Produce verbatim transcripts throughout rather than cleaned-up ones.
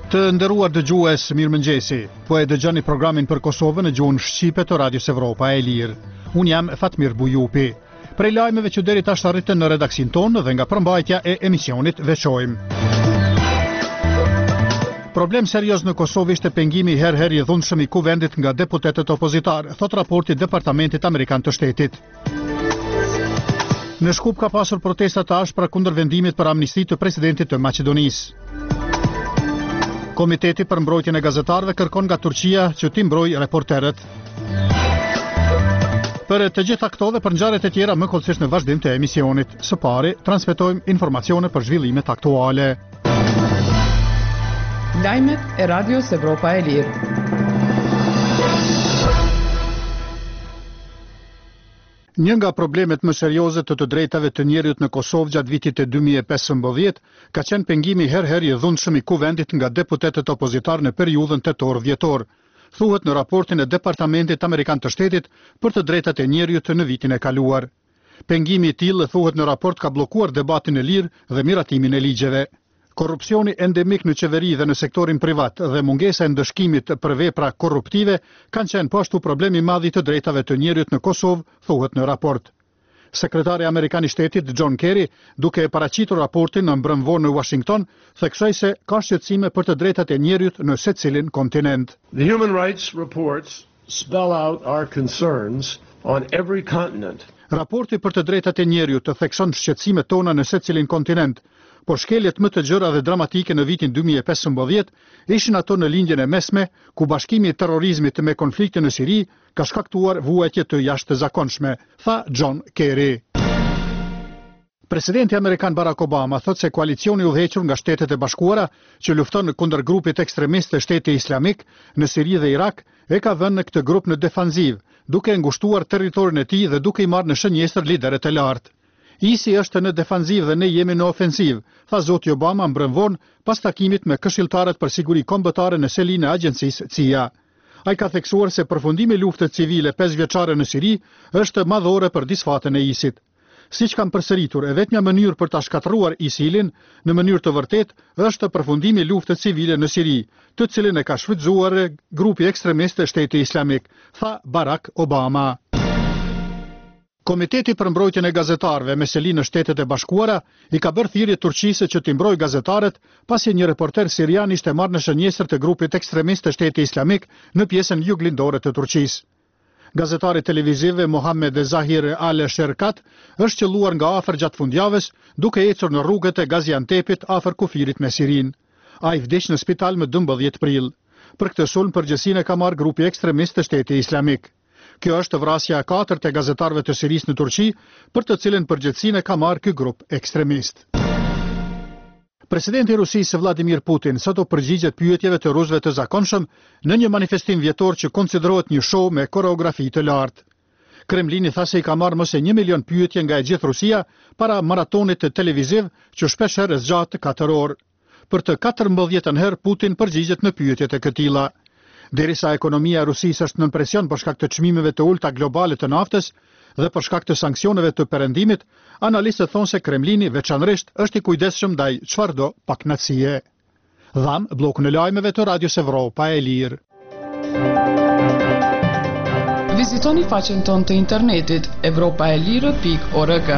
Të nderuar dëgjues, mirëmëngjesi. Po e dëgjoni programin për Kosovën në gjuhën shqipe të Radios Evropa e Lirë. Unë jam Fatmir Bujupi. Prej lajmeve që deri tash arritën në redaksin tonë dhe nga përmbajtja e emisionit veçojmë. Problem serioz në Kosovë ishte pengimi her her i dhunshëm i kuvendit nga deputetët opozitar, thot raporti Departamentit Amerikan të Shtetit. Në Shkup ka pasur protesta të ashpra kundër vendimit për amnisti të presidentit të Maqedonisë. Komiteti për mbrojtjen e gazetarëve kërkon nga Turqia që t'i mbrojë reporterët. Për të gjitha këto dhe për ngjarjet e tjera më kollësisht në vazhdim të emisionit. Së pari, transmetojmë informacione për zhvillimet aktuale. Lajmet e Radios Evropa e Lirë. Një nga problemet më serioze të të drejtave të njerëzit në Kosovë gjatë vitit të dy mijë e pesëmbëdhjetë ka qenë pengimi her her i dhunshëm i kuvendit nga deputetët opozitar në periudhën tetor-vjetor, thuhet në raportin e Departamentit Amerikan të Shtetit për të drejtat e njerëzit në vitin e kaluar. Pengimi i tillë, thuhet në raport, ka bllokuar debatin e lirë dhe miratimin e ligjeve. Korrupsioni endemik në qeveri dhe në sektorin privat dhe mungesa e ndëshkimit për vepra korruptive kanë qenë po ashtu problemi i madh i të drejtave të njerëzit në Kosovë, thuhet në raport. Sekretari Amerikan i Shtetit John Kerry, duke e paraqitur raportin në mbrëmvor në Washington, theksoi se ka shqetësime për të drejtat e njerëzit në secilin kontinent. The human rights reports spell out our concerns on every continent. Raporti për të drejtat e njerëzit të thekson shqetësimet tona në secilin kontinent. Por shkeljet më të gjëra dhe dramatike në vitin dy mijë e pesëmbëdhjetë ishin ato në lindjen e mesme, ku bashkimi i terrorizmit me konfliktin në Siri ka shkaktuar vuajtje të jashtëzakonshme, tha John Kerry. Presidenti Amerikan Barack Obama thot se koalicioni i udhëhequr nga Shtetet e Bashkuara që lufton kundër grupit ekstremist të Shtetit Islamik në Siri dhe Irak e ka vënë këtë grup në defanziv, duke ngushtuar territorin e tij dhe duke i marrë në shënjestër liderët e lartë. I S I është në defanziv dhe ne jemi në ofensiv, tha zoti Obama mbrëmvon pas takimit me këshilltarët për siguri kombëtare në selinë e agjencisë C I A. Ai ka theksuar se përfundimi i luftës civile pesëvjeçare në Siri është madhore për disfatën e I S I-t. Siç kanë përsëritur, e vetmja mënyrë për ta shkatërruar ISIL-in në mënyrë të vërtetë është përfundimi i luftës civile në Siri, të cilën e ka shfrytzuar grupi ekstremist të Shtetit Islamik, tha Barack Obama. Komiteti për mbrojtjen e gazetarëve me selinë në Shtetet e Bashkuara i ka bërë thirrje Turqisë që t'i mbrojë gazetarët pasi një reporter sirian ishte marrë në shënjestër të grupit ekstremist të Shtetit Islamik në pjesën juglindore të Turqisë. Gazetari televiziv Mohammed Zahir al-Sherkat është qelluar nga afër gjatë fundjavës duke ecur në rrugët e Gaziantepit afër kufirit me Sirin. Ai vdiq në spital më dymbëdhjetë prill. Për këtë sulm përgjegjësinë ka marrë grupi ekstremist të Shtetit Islamik. Kjo është vrasja e katërt e gazetarëve të Sirisë në Turqi, për të cilën përgjegjësinë ka marrë ky grup ekstremist. Presidenti i Rusisë Vladimir Putin sot u përgjigjet pyetjeve të rusëve të zakonshëm në një manifestim vjetor që konsiderohet një show me koreografi të lartë. Kremlini tha se i ka marrë më se një milion pyetje nga e gjithë Rusia para maratonit të televiziv që shpesh herë zgjat katër orë. Për të katërmbëdhjetën herë Putin përgjigjet në pyetjet e këtilla. Derisa ekonomia e Rusisë është nën presion për shkak të çmimeve të ulta globale të naftës dhe për shkak të sanksioneve të perëndimit, analistët thonë se Kremlini veçanërisht është i kujdesshëm ndaj çfarëdo pakënaqësie. Dham bllokun e lajmeve të Radios Evropa e Lirë. Vizitoni faqen tonë të internetit evropaelire pikë org.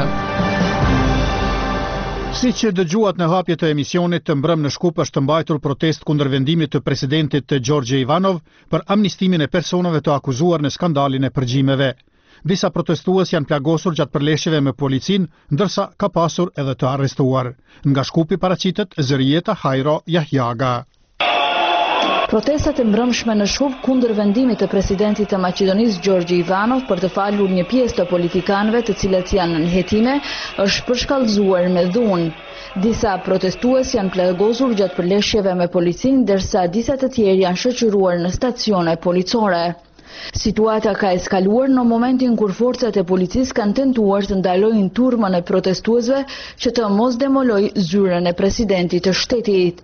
Si që dëgjuat në hapje të emisionit, të mbrëm në Shkup është mbajtur protest kundër vendimit të presidentit të Gjorgje Ivanov për amnistimin e personave të akuzuar në skandalin e përgjimeve. Disa protestues janë plagosur gjatë përleshjeve me policin, ndërsa ka pasur edhe të arrestuar. Nga Shkupi paraqitet Zërieta Hajro Jahjaga. Protestat e mbrëmshme në Shkup kundër vendimit të presidentit të Maqedonisë Gjorgje Ivanov për të falur një pjesë të politikanëve të cilët janë në hetime është përshkallëzuar me dhunë. Disa protestues janë plagosur gjatë përleshjeve me policin, ndërsa disa të tjerë janë shoqëruar në stacione policore. Situata ka eskaluar në momentin kur forcat e policisë kanë tentuar të ndalojnë turmën e protestuesve që të mos demoloj zyrën e presidentit të shtetit.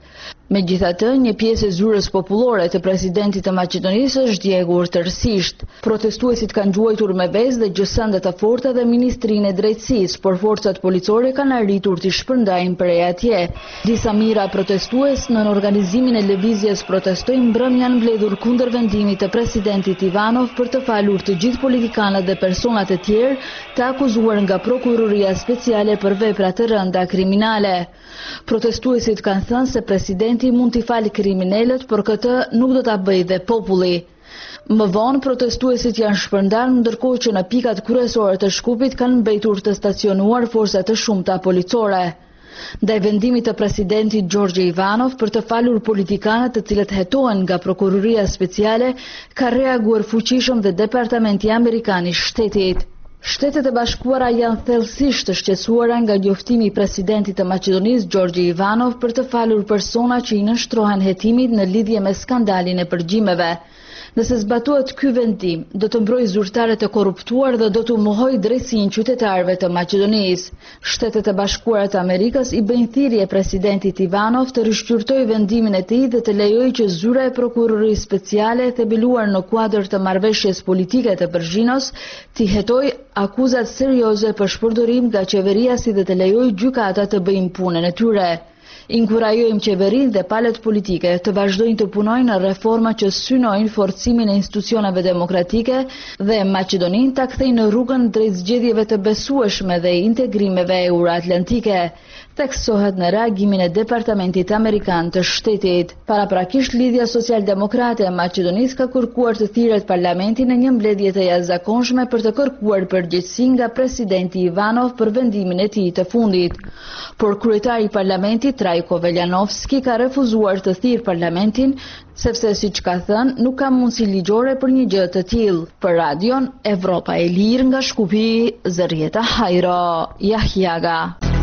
Megjithatë, një pjesë e zyrës popullore të presidentit të Maqedonisë është djegur tërësisht. Protestuesit kanë gjuajtur me vezë dhe gjësande të forta dhe Ministrinë e Drejtësisë, por forcat policore kanë arritur të shpërndajnë prej atje. Disa mijëra protestues në organizimin e lëvizjes Protestojmë mbrëm janë mbledhur kundër vendimit të presidentit Ivanov për të falur të gjithë politikanët dhe personat e tjerë të akuzuar nga prokuroria speciale për vepra të rënda kriminale. Protestuesit kanë thënë se presidenti mund t'i falë kriminalët, por këtë nuk do ta bëjë dhe populli. Më vonë protestuesit janë shpërndarë, ndërkohë që në pikat kryesore të Shkupit kanë mbajtur të stacionuar forca të shumta policore. Ndaj vendimit të presidentit Gjorgje Ivanov për të falur politikanët të cilët hetohen nga prokuroria speciale, ka reaguar fuqishëm dhe Departamenti Amerikan i Shtetit. Shtetet e Bashkuara janë thellësisht të shqetësuara nga njoftimi i presidentit të Maqedonisë Gjorgje Ivanov për të falur persona që i nënshtrohen hetimit në lidhje me skandalin e përgjimeve. Nëse zbatohet ky vendim, do të mbrojë zyrtarët e korruptuar dhe do të mohojë drejtsinë qytetarëve të Maqedonisë. Shtetet e Bashkuara të Amerikës i bëjnë thirrje presidentit Ivanov të rishqyrtojë vendimin e tij dhe të lejojë që zyra e prokurorisë speciale e themeluar në kuadër të marrëveshjes politike të Përgjinos t'i hetojë akuzat serioze për shpërdorim nga qeveria si dhe të lejojë gjykata të bëjnë punën e tyre. Inkurajojmë qeverinë dhe palët politike të vazhdojnë të punojnë në reforma që synojnë forcimin e institucioneve demokratike dhe Maqedoninë ta kthejnë në rrugën drejt zgjedhjeve të besueshme dhe integrimeve euroatlantike, theksohet në reagimin e Departamentit Amerikan të Shtetit. Paraprakisht, Lidhja Social-Demokrate e Maqedonisë ka kërkuar të thirret parlamentin në një mbledhje të jashtëzakonshme për të kërkuar përgjegjësi nga presidenti Ivanov për vendimin e tij të fundit. Por kryetari i parlamentit Trajko Veljanovski ka refuzuar të thirrë parlamentin, sepse siç ka thënë, nuk ka mundësi ligjore për një gjë të tillë. Për Radion Evropa e Lirë nga Shkupi, Zërieta Hajro, Jahjaga.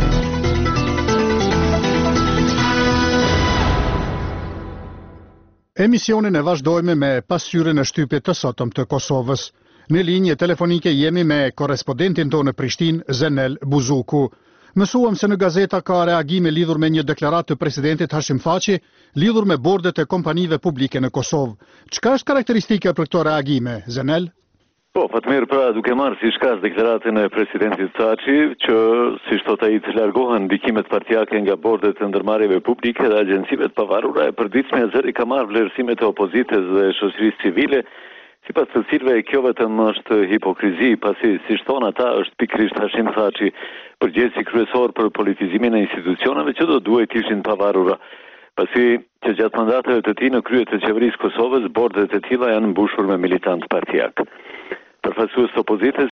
Emisionin e vazhdojmë me pasqyrën e shtypit të sotëm të Kosovës. Në linje telefonike jemi me korespondentin tonë në Prishtinë, Zenel Buzuku. Mësuam se në gazeta ka reagime lidhur me një deklarat të presidentit Hashim Thaçi, lidhur me bordet e kompanive publike në Kosovë. Çka është karakteristike për këto reagime, Zenel? Po, Fatmir, pra duke marrë si shkas deklaratën e presidentit Thaçi, që si thot ai të largohen ndikimet partijake nga bordet e ndërmarrjeve publike dhe agjencive të pavarura, e përditshme zëri ka marrë vlerësimet e opozitës dhe shoqërisë civile, sipas të cilëve kjo vetëm është hipokrizi, pasi siç thon ata është pikërisht Hashim Thaçi përgjegjësi kryesor për politizimin e institucioneve që do duhet ishin pavarura. Pasi që gjatë mandateve të tij në krye të qeverisë Kosovës, bordet e tilla janë mbushur me militantë partijak. Përfaqësues të opozitës